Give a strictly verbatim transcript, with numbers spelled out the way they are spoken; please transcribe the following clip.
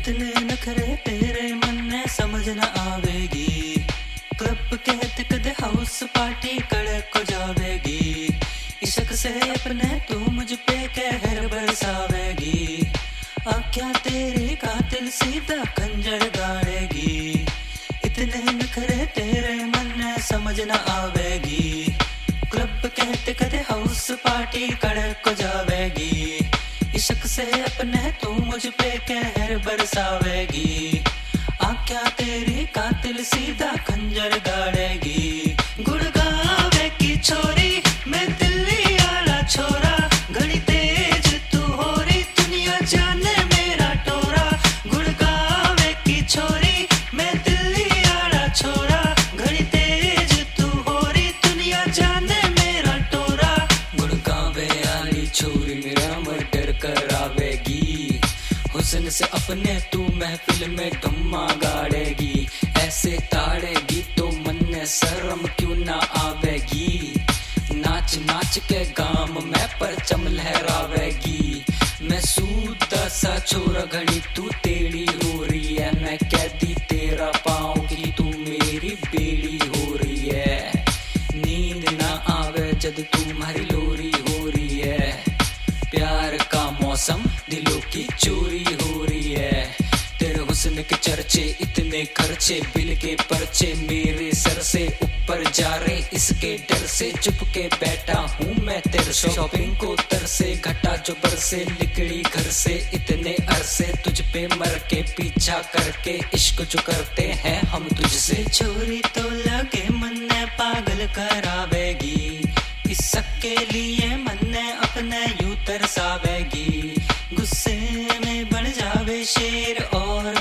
इतने नखरे तेरे मन में समझ न आवेगी। क्लब कहते कदे हाउस पार्टी कड़क को जावेगी। इश्क से अपने तू मुझ पे कहर बरसावेगी। आख्या तेरी कातिल सीधा खंजर गाड़ेगी। इतने नखरे तेरे मन में समझ न आवेगी। क्लब कहते कदे हाउस पार्टी कड़क को जावेगी। इश्क से अपने तू मुझ पे कहर बरसावेगी। आख्या तेरी कातिल सीधा खंजर गाड़ेगी। गुड़गावे की छोरी मैं दिल्ली आला छोरा। घड़ी तेज तू हो रही दुनिया जाने मेरा टोरा। गुड़गावे की छोरी मैं दिल्ली आला छोरा। घड़ी तेज तू हो रही दुनिया जाने मेरा टोरा। गुड़गावे आली छोरी मेरा मर्डर करावेगी। हुस्न से अपने तू महफिल में धुम्मा गाड़ेगी। ऐसे ताड़ेगी तो मन में शर्म क्यों ना आवेगी। नाच नाच के गाम में परचम लहरावेगी। मैं सूदा सा छोरा घड़ी तू तेरी हो रही है। मैं कैदी तेरा पाँव की तू मेरी बेड़ी हो रही है। नींद ना आवे जब तुम्हारी लोरी हो रही है। प्यार का मौसम दिलों की चोरी हो रही है। तेरे हुस्न के चर्चे इतने खर्चे बिल के पर्चे मेरे सर से ऊपर जा रहे। इसके डर से चुप के बैठा हूँ मैं तेरे शॉपिंग को तरसे। घटा जो बरसे निकली घर से इतने अरसे। तुझ पे मर के पीछा करके इश्क जो करते हैं हम तुझसे। छोरी तो लगे मन ने पागल करावेगी। इस के लिए मन ने अपने यूं तरसावेगी। गुस्से में बन जावे शेर और